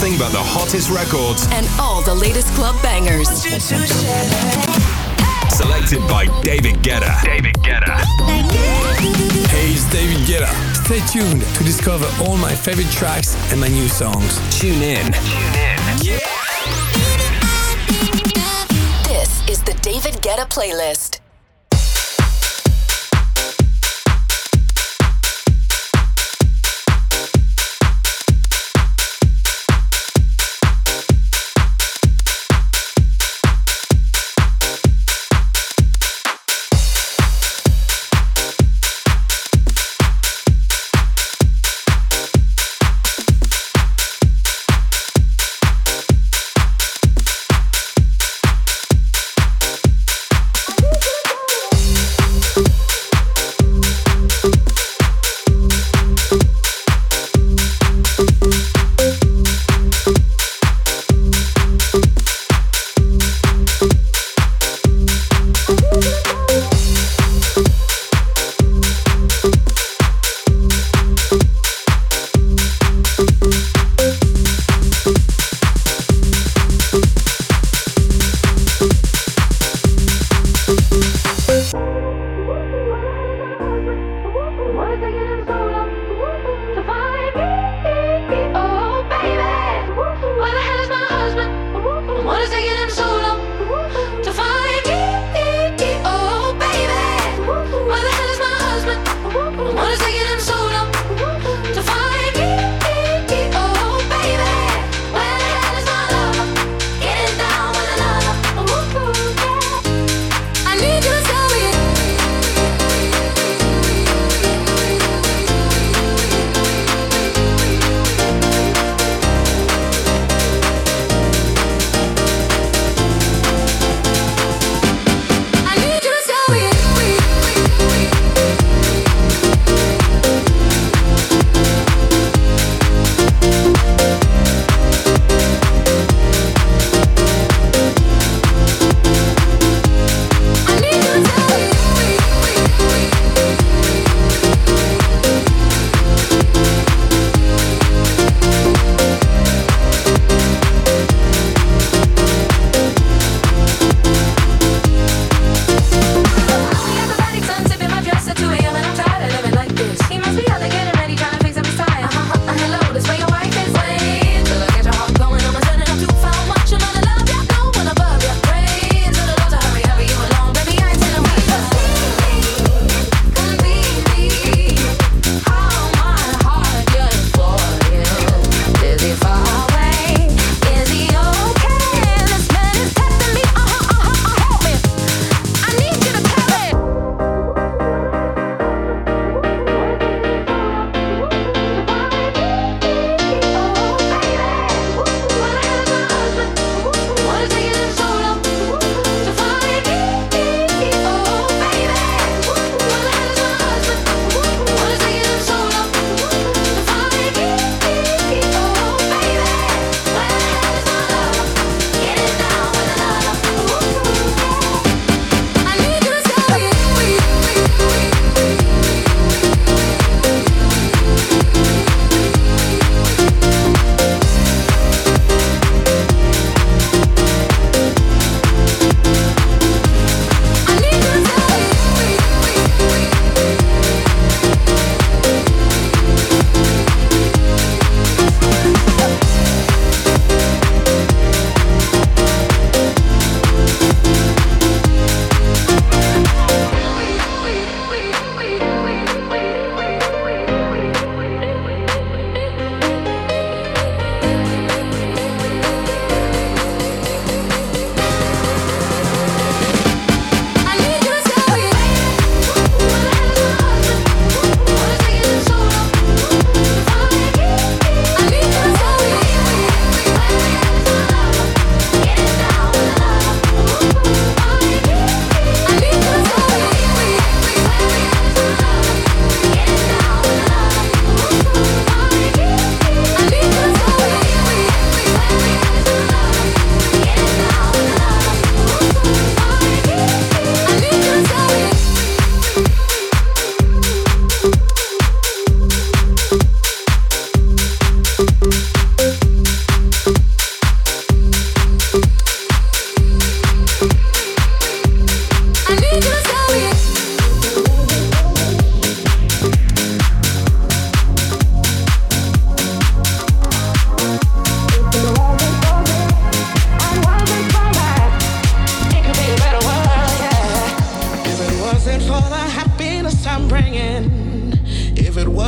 nothing but the hottest records and all the latest club bangers. Selected by David Guetta. David Guetta. Hey, it's David Guetta. Stay tuned to discover all my favorite tracks and my new songs. Tune in. Yeah. This is the David Guetta playlist. Thank you.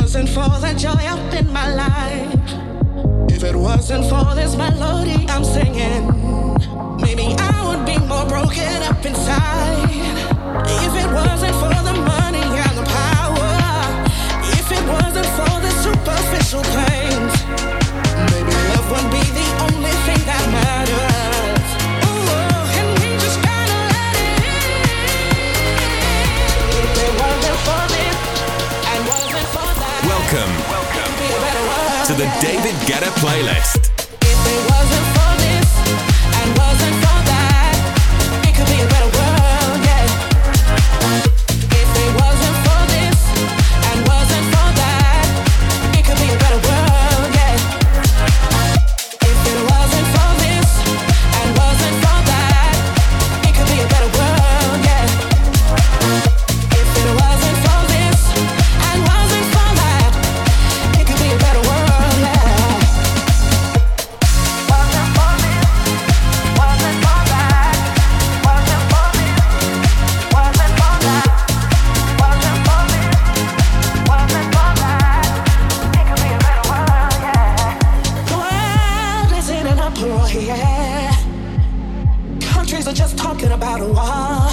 wasn't for the joy up in my life, if it wasn't for this melody I'm singing, maybe I would be more broken up inside. If it wasn't for the money and the power, if it wasn't for the superficial things, maybe love wouldn't be the only thing that matters. Ooh, and we just gotta let it in. If it wasn't for this and wasn't for that, Welcome to the David Guetta playlist. if it wasn't for this and wasn't for that, it could be a better world, yeah. If it wasn't for this and wasn't for that, it could be a better world, yeah. If it wasn't for this and wasn't for that, it could be a better world, yeah. If it wasn't for this and wasn't for that, it could be a better world, yeah. Wasn't for this, wasn't for that, wasn't for this, wasn't for that, wasn't for this, wasn't for that, it could be a better world, yeah. The world is in an uproar, yeah. Countries are just talking about a war.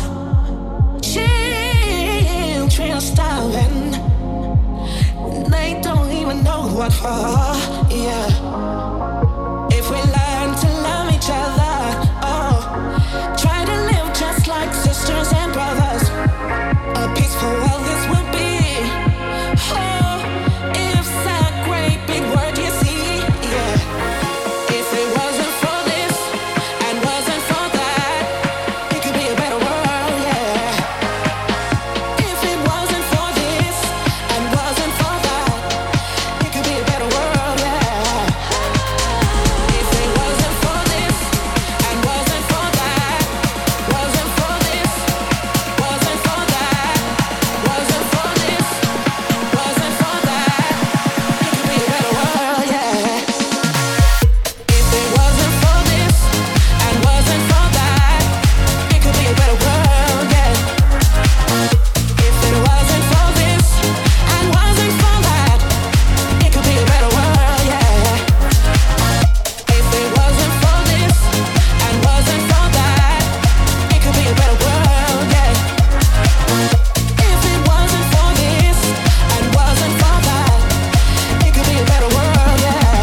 Children are starving. They don't even know what for, yeah. If we learn to love each other, oh, try to live just like sisters and brothers, a peaceful world this will be. Oh, it's a great big word, you see, yeah. If it wasn't for this and wasn't for that, it could be a better world, yeah. If it wasn't for this and wasn't for that, it could be a better world, yeah. If it wasn't for this and wasn't for that, wasn't for this, wasn't for that, wasn't for this, wasn't for that, it could be a better world, yeah. If it wasn't for this and wasn't for that, it could be a better world, yeah. If it wasn't for this and wasn't for that, it could be a better world, yeah. If it wasn't for this and wasn't for that, it could be a better world, yeah. If it wasn't for this and wasn't for that, it could be a better world, yeah.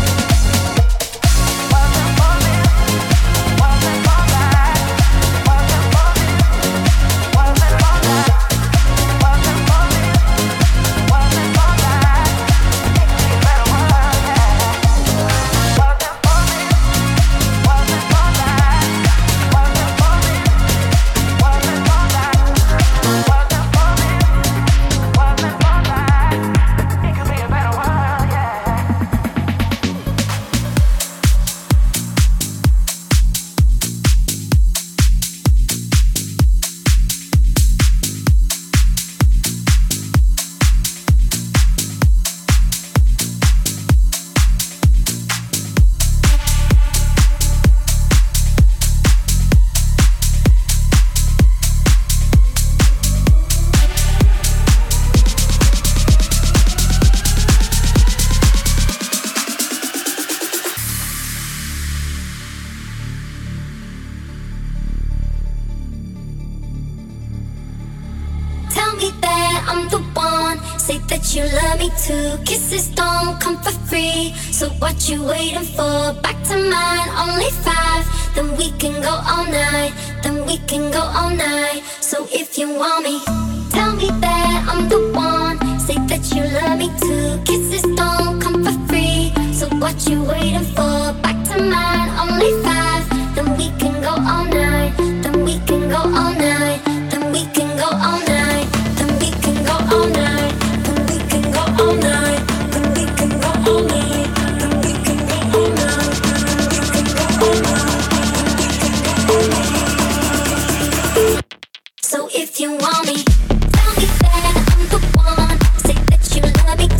Wasn't for this, wasn't for that, wasn't for this, wasn't for that, wasn't for this, wasn't for that, it could be a better world, yeah. Wasn't for this, wasn't for that, wasn't for this, wasn't for that, wasn't for this, wasn't for that, it could be a better world, yeah. Tell me that I'm the one. Say that you love me too. Kisses don't come for free. So what you waiting for? Back to mine, only 5. Then we can go all night. Then we can go all night. So if you want me, tell me that I'm the one. Say that you love me too. Kisses don't come for free. So what you waiting for? Back to mine, only 5. Then we can go all night. Then we can go all night. Then we can go all night. Then we can go all night. Then we can go all night. Then we can go all night. Then we can go all night. Then we can go all night. So if you want me, tell me that I'm the one. Say that you love me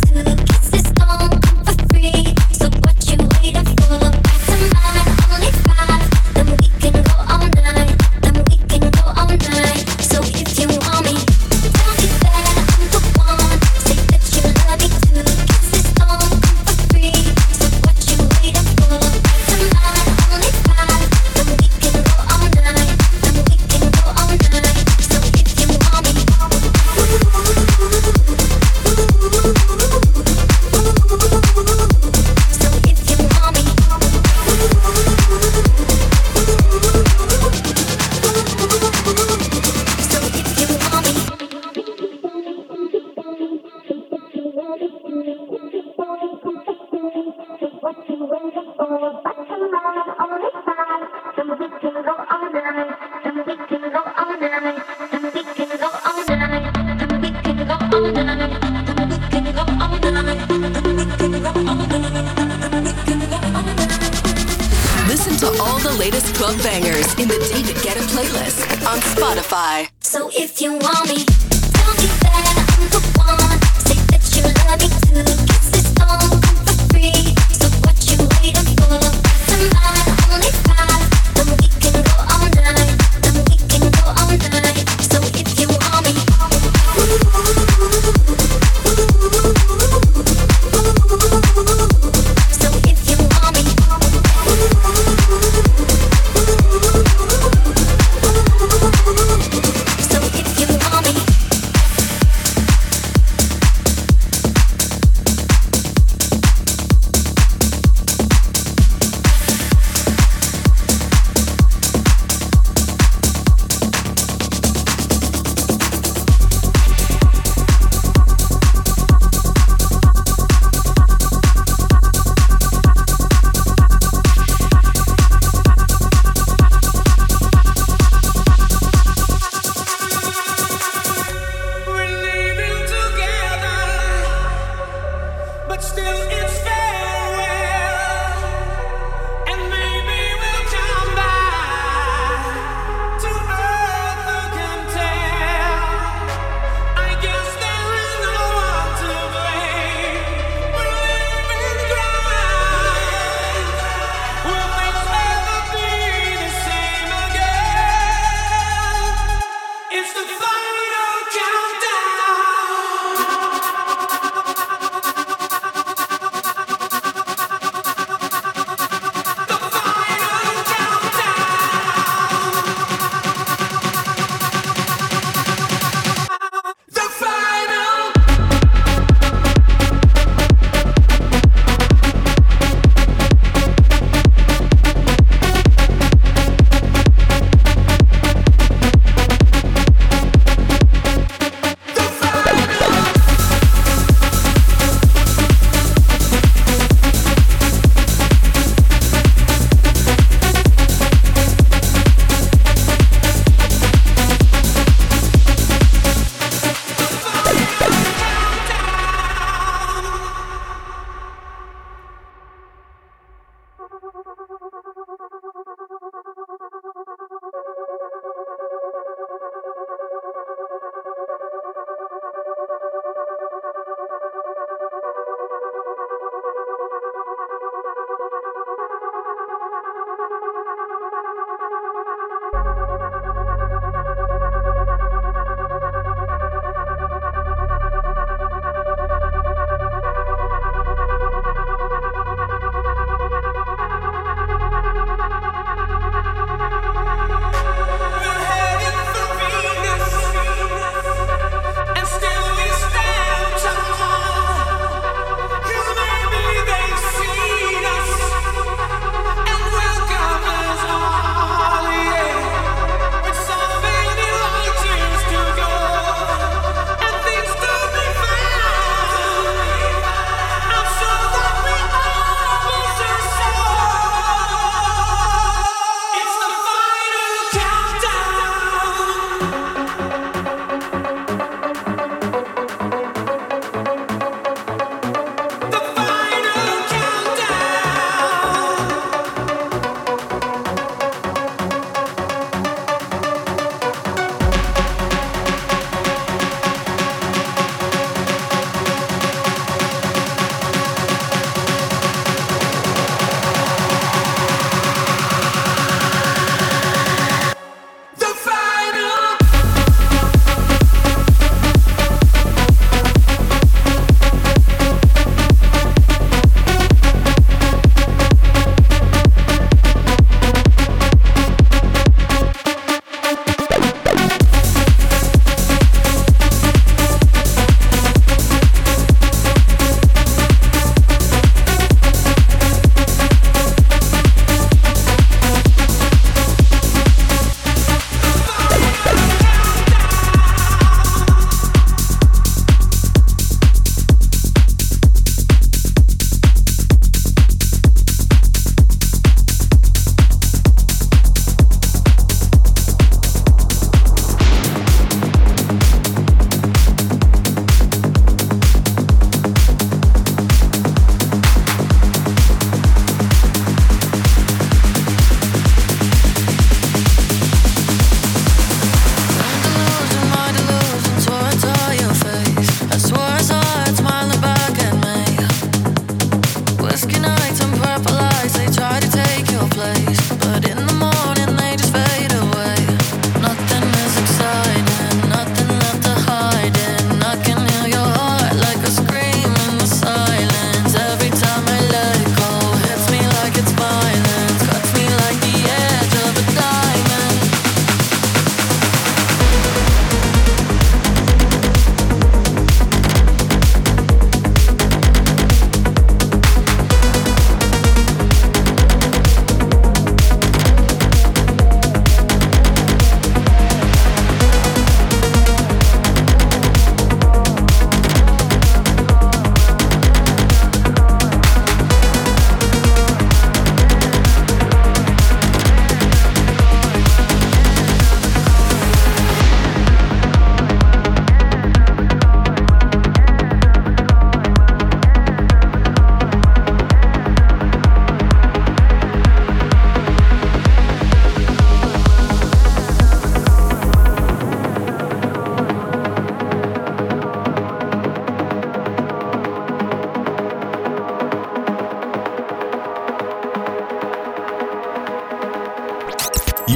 Listen to all the latest club bangers in the David Guetta playlist on Spotify. So if you want me, tell me that I'm the one. Say that you love me too. Kisses don't come for free. So what you waiting for? Tonight only 5. Then we can go all night. Then we can go all night. So if you want me, so if you want me, so if you want me.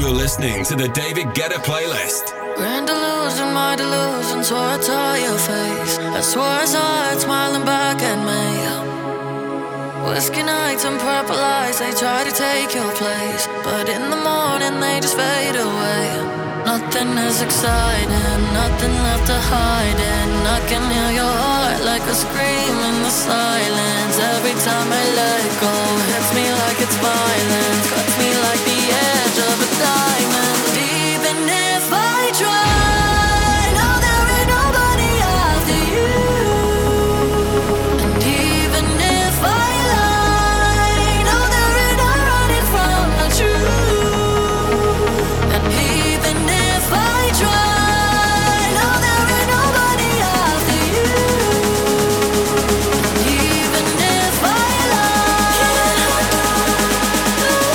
You're listening to the David Guetta playlist. Grand delusion, my delusion, swore I'd tell your face. I swore I saw it smiling back at me. Whiskey nights and purple eyes, they try to take your place, but in the morning they just fade away. Nothing is exciting, nothing left to hide in. I can hear your heart like a scream in the silence. Every time I let go, hits me like it's violence, cuts me like the edge of a diamond. Even if I try, no, there ain't nobody after you. And even if I lie, no, there ain't no running from the truth. And even if I try, no, there ain't nobody after you. And even if I lie,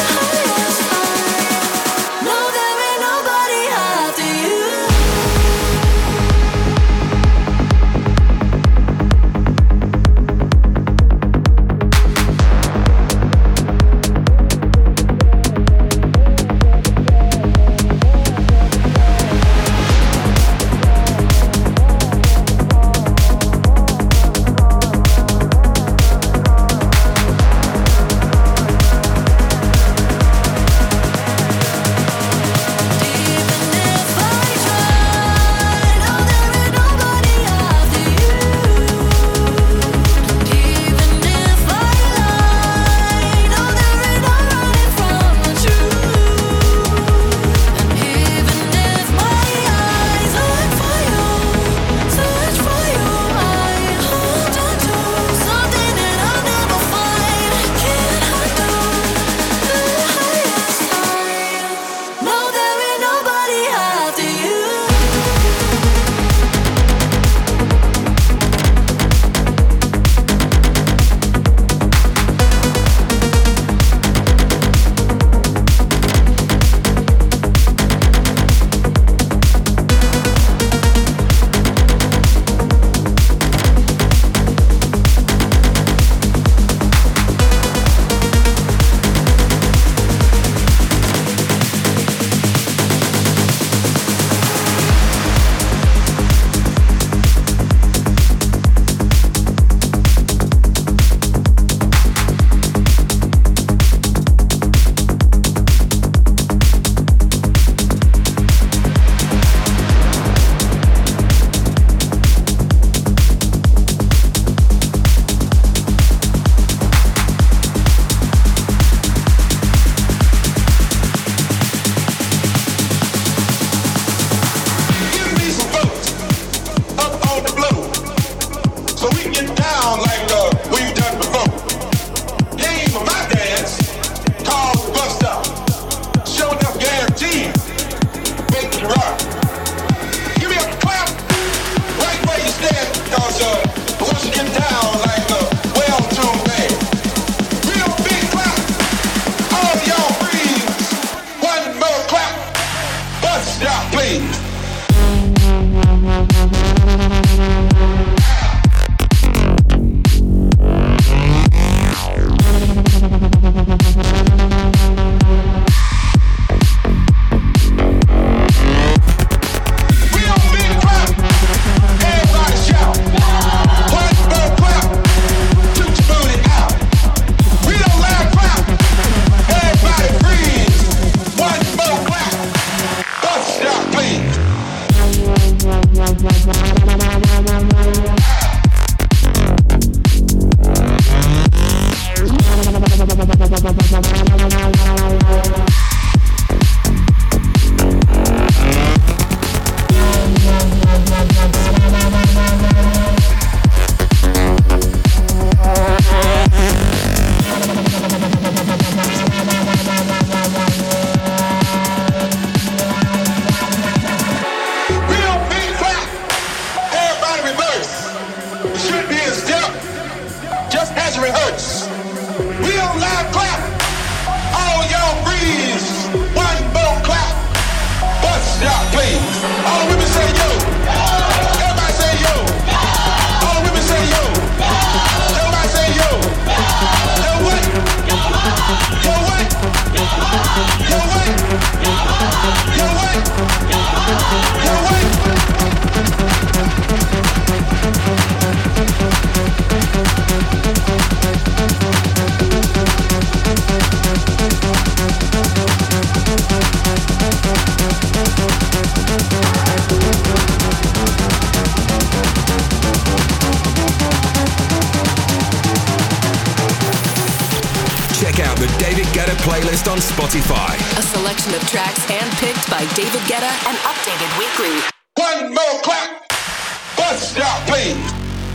Guetta playlist on Spotify. A selection of tracks handpicked by David Guetta and updated weekly. One more clap. Bust stop, please.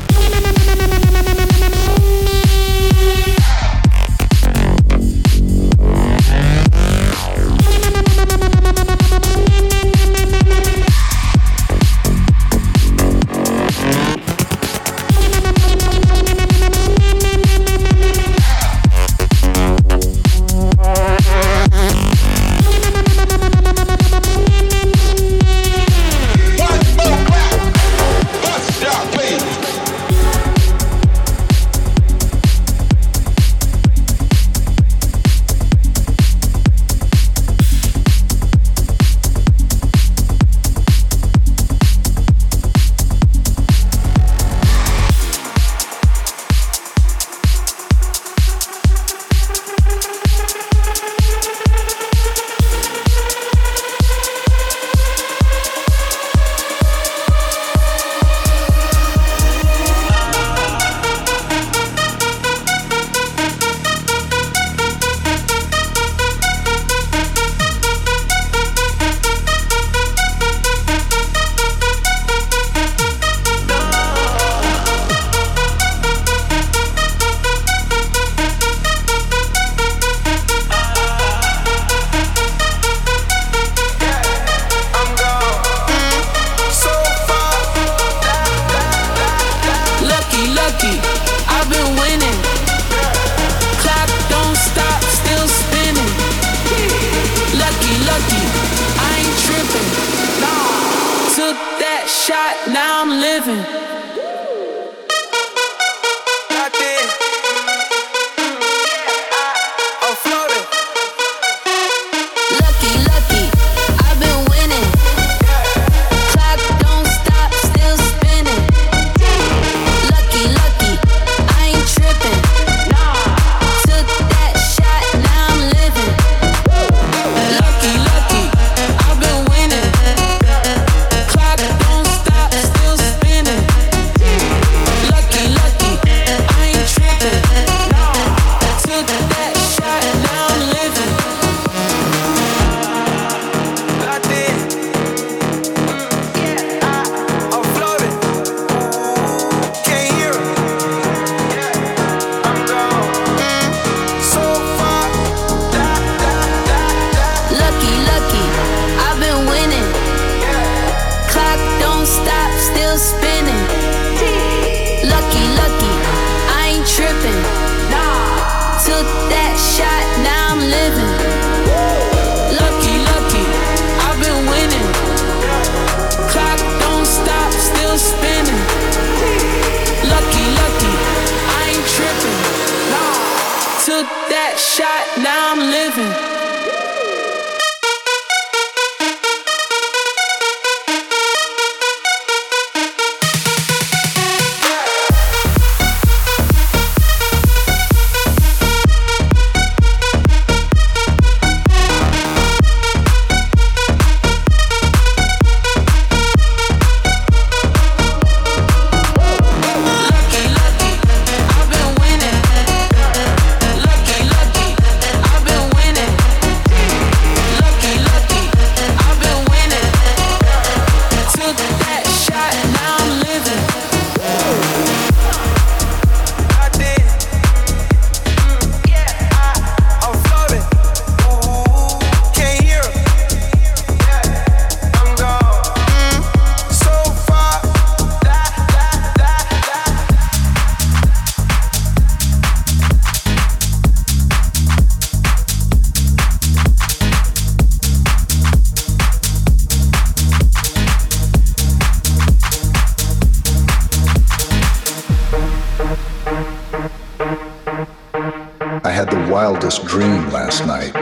Wildest dream last night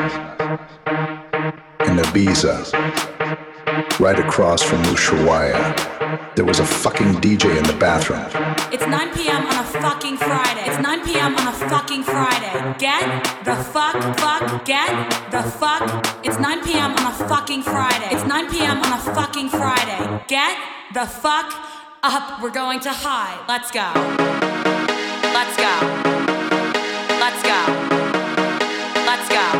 in Ibiza, right across from Ushuaia. There was a fucking DJ in the bathroom. It's 9 p.m. on a fucking Friday. It's 9 p.m. on a fucking Friday. Get the fuck, get the fuck. It's 9 p.m. on a fucking Friday. It's 9 p.m. on a fucking Friday. Get the fuck up. We're going to high. Let's go. Let's go. Let's go. Let's go.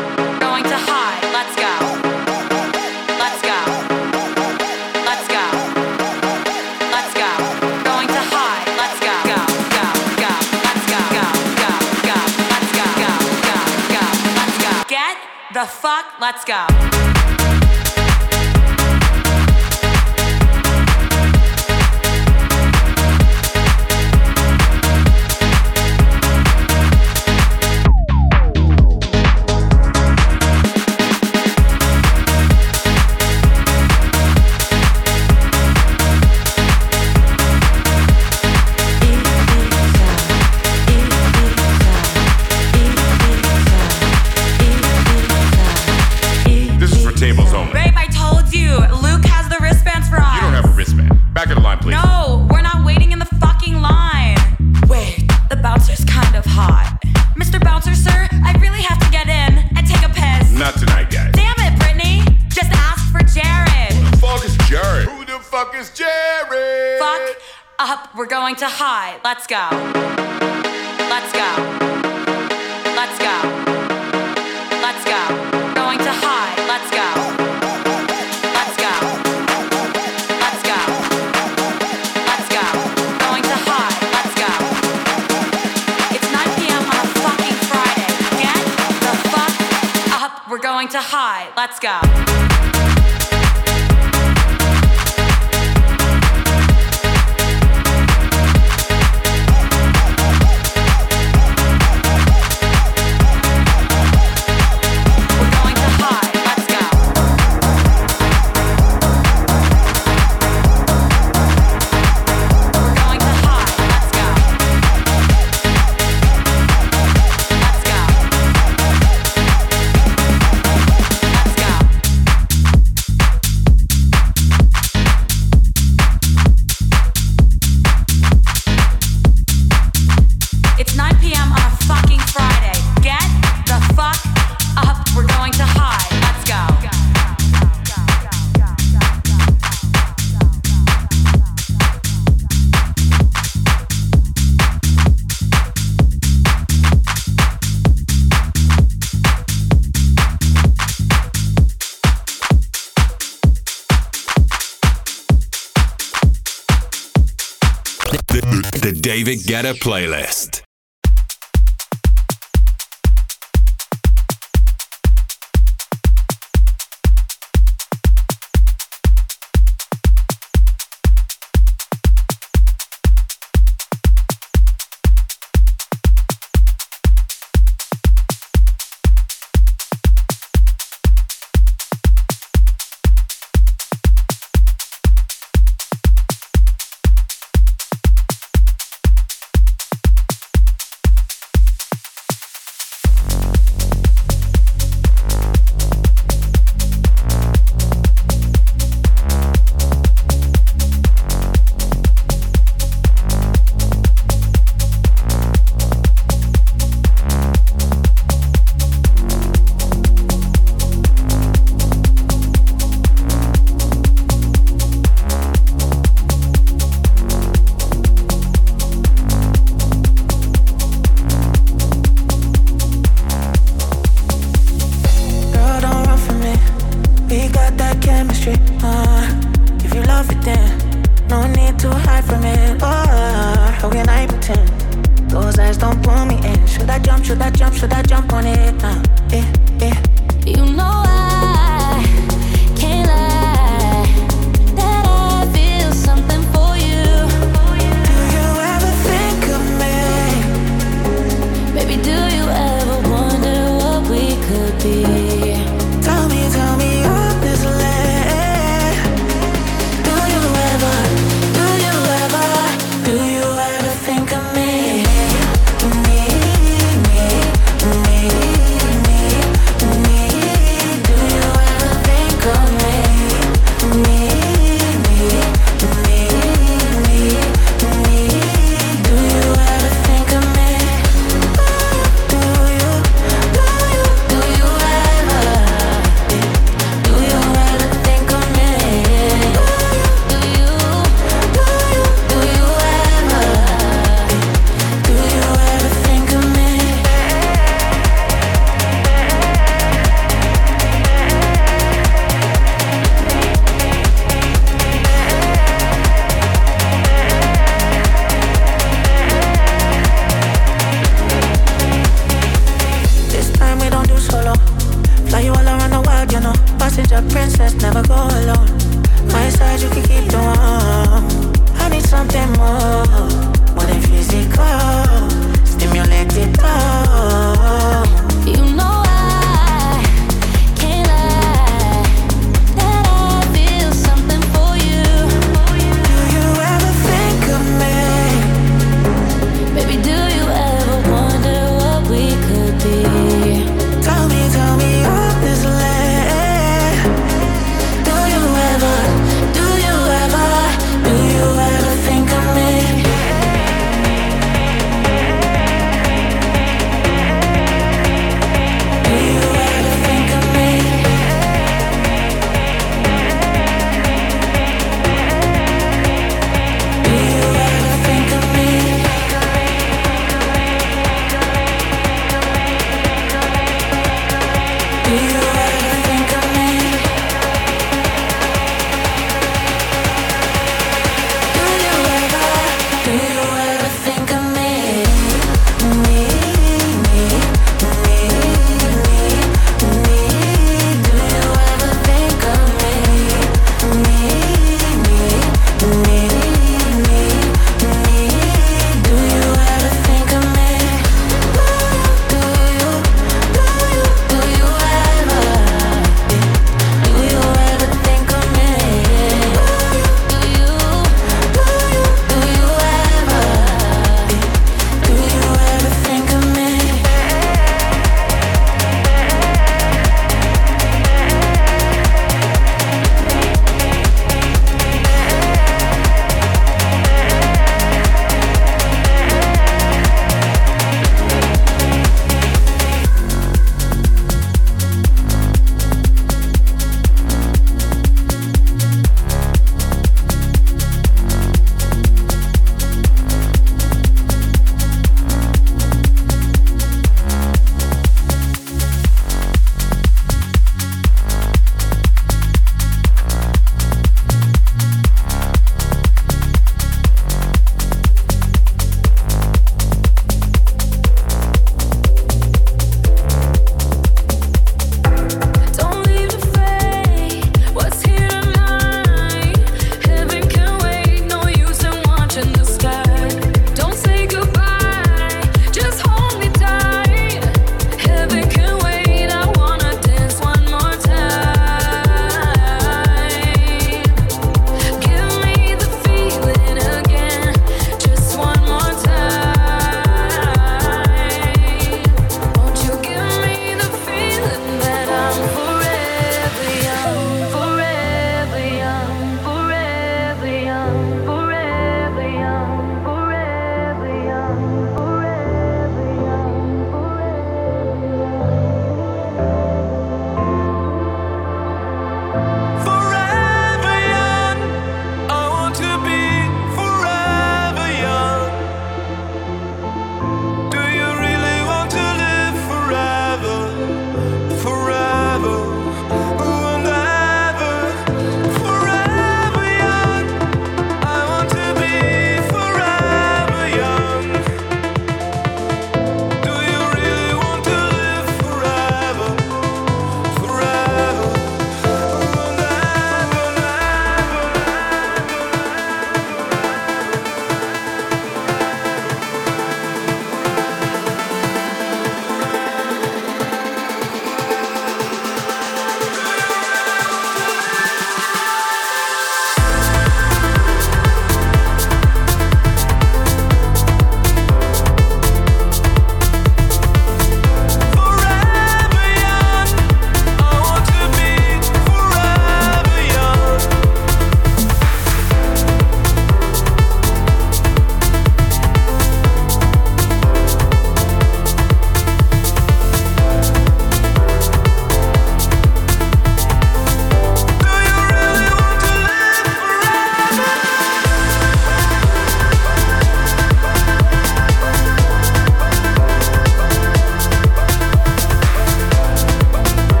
the fuck? Let's go. Tables only. Babe, I told you. Luke has the wristbands for us. You don't have a wristband. Back of the line, please. No, we're not waiting in the fucking line. Wait, the bouncer's kind of hot. Mr. Bouncer, sir, I really have to get in and take a piss. Not tonight, guys. Damn it, Brittany. Just ask for Jared. Who the fuck is Jared? Who the fuck is Jared? Fuck up. We're going to high. Let's go. Let's go. Let's go. Let's go. Going to high. Let's go. Let's go. Let's go. Let's go. Going to high. Let's go. It's 9 p.m. on a fucking Friday. Get the fuck up. We're going to high. Let's go. The David Guetta playlist. Me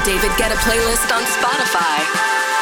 David Guetta playlist on Spotify.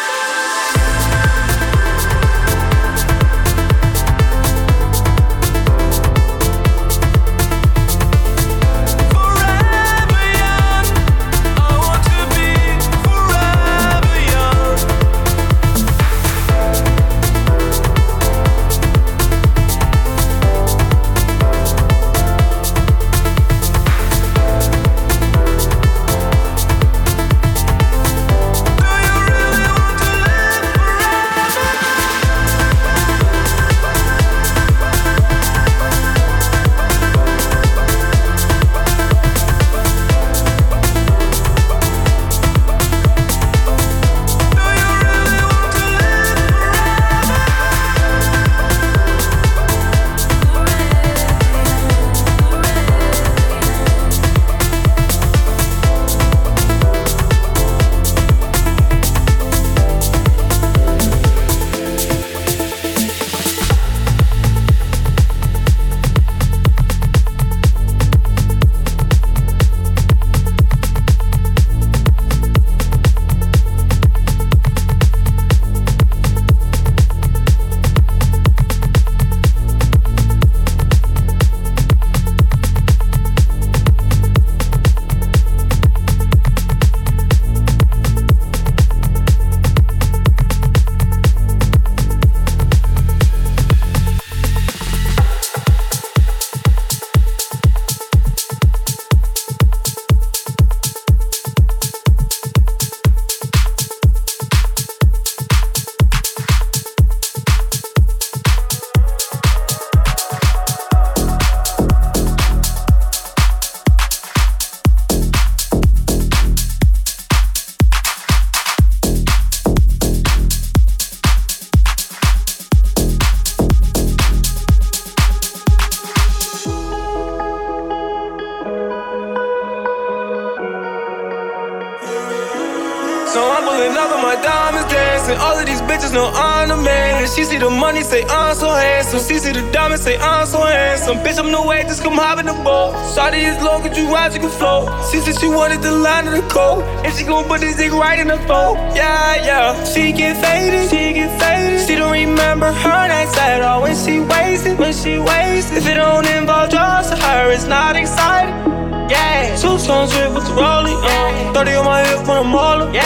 She see the money, say I'm so handsome. She see the diamonds, say I'm so handsome. Bitch, I'm no way, just come hop in the boat. Shawty is low, could you ride, you can float. She said she wanted the line of the coat, and she gon' put this dick right in the throat. Yeah, yeah. She get faded, she get faded. She don't remember her nights at all when she wasted, when she wasted. If it don't involve drugs to her, it's not exciting. Yeah, 2 tone drip with the rollie, 30 on my hip when I'm all up,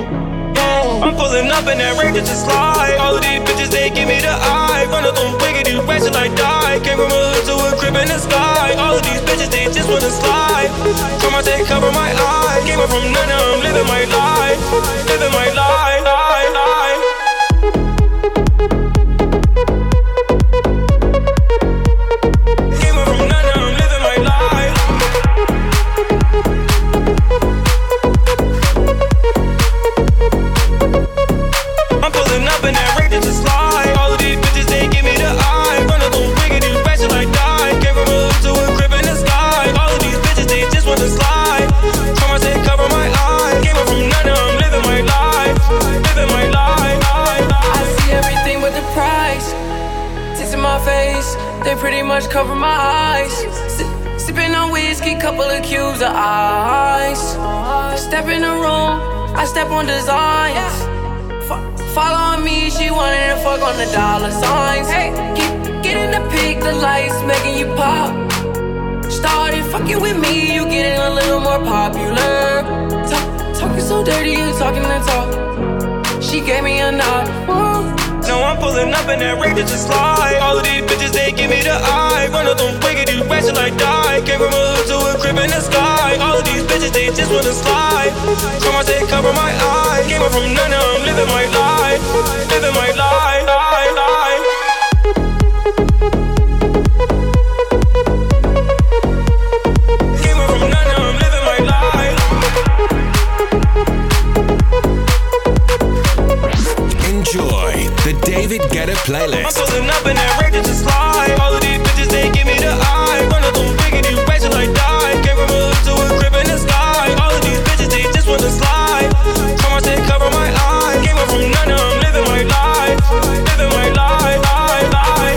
I'm pulling up in that ring to just slide. All of these bitches, they give me the eye. Run up them wiggity ratchet like die. Came from a hood to a crib in the sky. All of these bitches, they just wanna slide. Come out, they cover my eye. Came up from none of them, living my life. Living my life, life. Came up from none of them, living my life. I'm pulling up in that ring to just slide. All of these bitches, they give me the eye. Run up on wiggity ratchet like die. Came from a hood to a crib in the sky. All of these bitches, they just wanna slide. Come on, they cover my eye. Came up from none of them, living my life. Living my life. I see everything but the price. Tits in my face, they pretty much cover my eyes. Sipping on whiskey, couple of cubes of ice. Step in the room, I step on designs. Follow me, she wanted to fuck on the dollar signs. Hey, get in the peak, the lights making you pop. Started fucking with me, you getting a little more popular. Talking so dirty, you talking the talk. She gave me a nod. Now I'm pulling up in that ring to just slide. All of these bitches, they give me the eye. Run up them wiggity ratchet like die. Came from a hood to a crib in the sky. All of these bitches, they just wanna slide. Come on, they cover my eye. Came up from none of them, living my life. Living my life, life. Came up from none of them, living my life. Enjoy the David Guetta playlist. I'm pulling up in that ring to just slide. All of these bitches, they give me the eye. Run up them wiggity ratchet like die. Came from a hood to a crib in the sky. All of these bitches, they just wanna slide. Come on, they cover my eye. Came up from none of them, living my life. Living my life, life, life.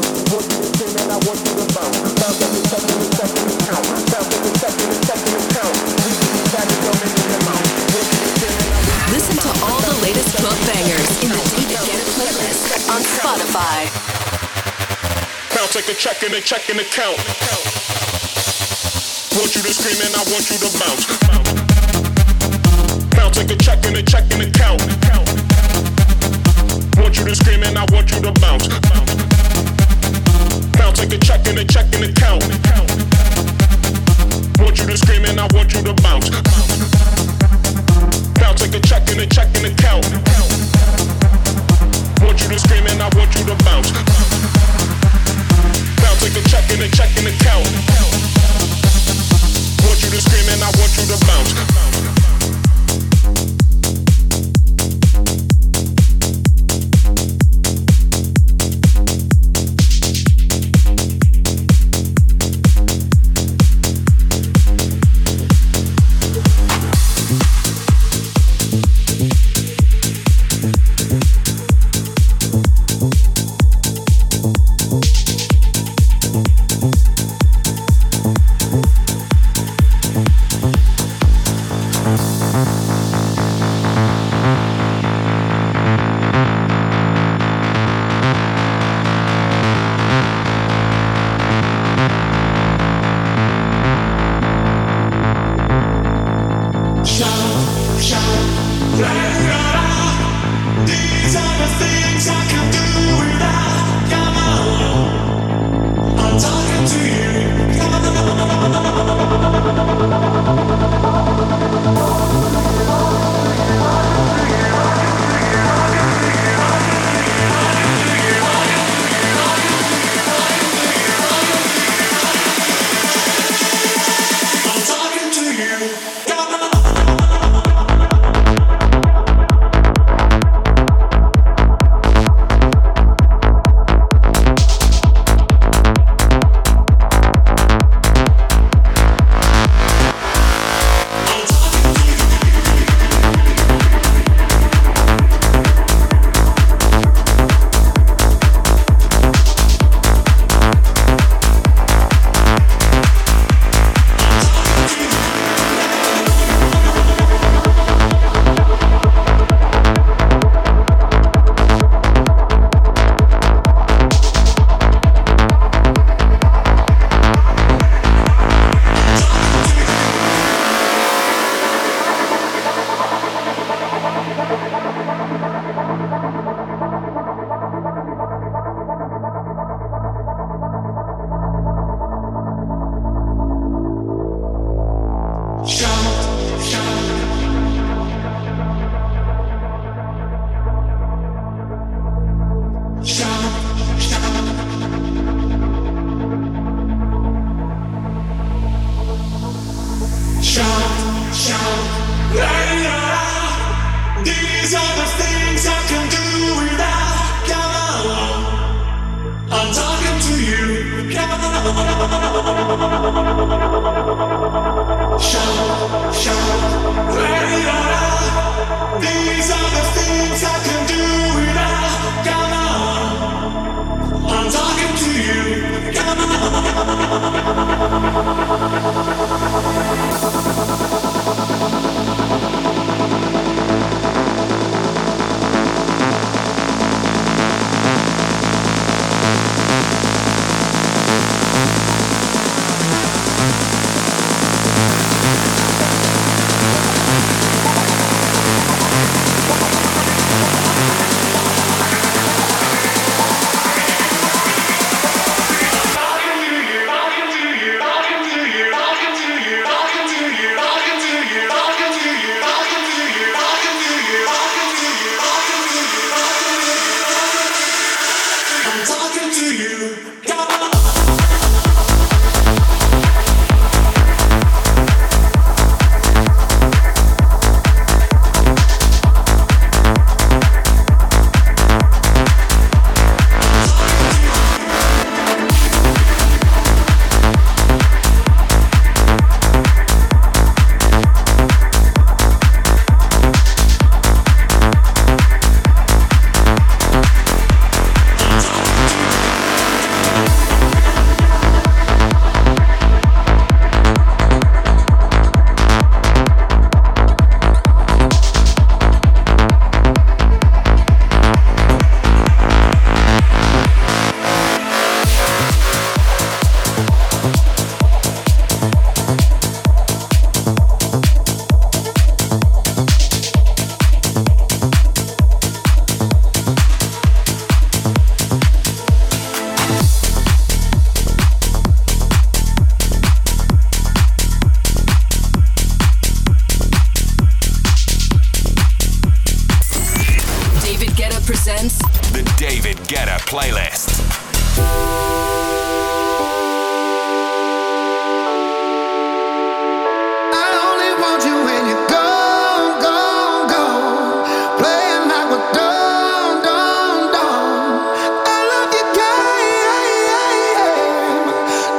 Sounds like you're touching the count. We can be back and don't make it in my take a check and count. Want you to scream and I want you to bounce. Now take a check and count. Want you to scream and I want you to bounce. Now take a check and count. Want you to scream and I want you to bounce. Now take a check and count. Want you to scream and I want you to bounce. Now take a check and count. Want you to scream and I want you to bounce.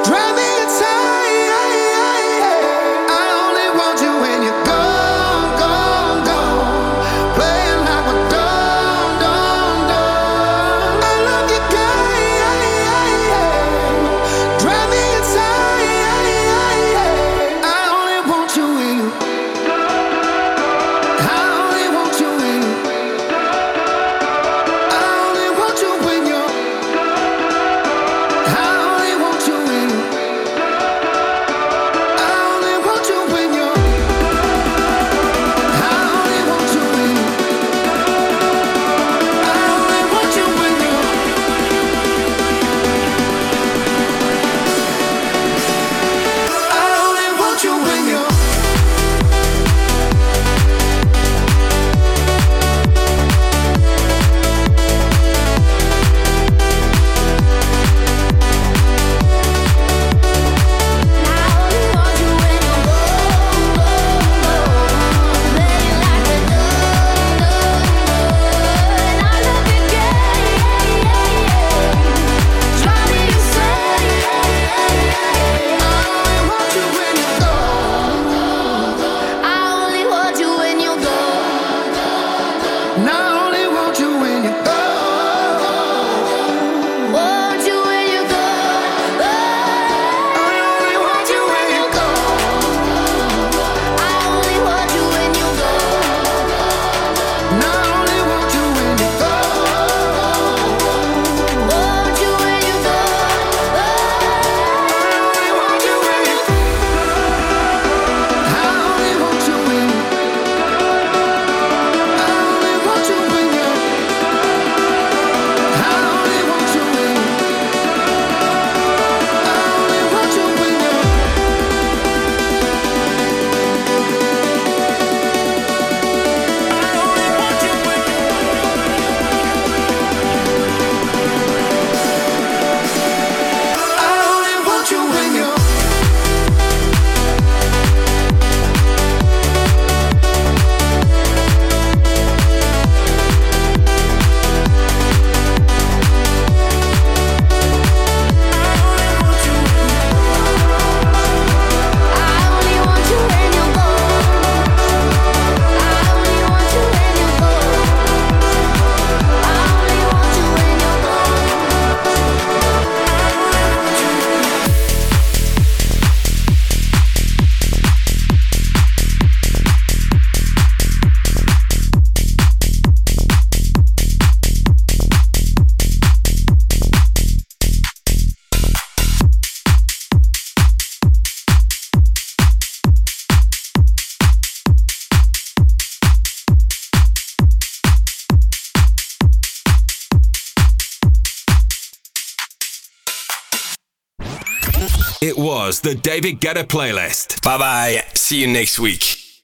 It was the David Guetta playlist. Bye bye. See you next week.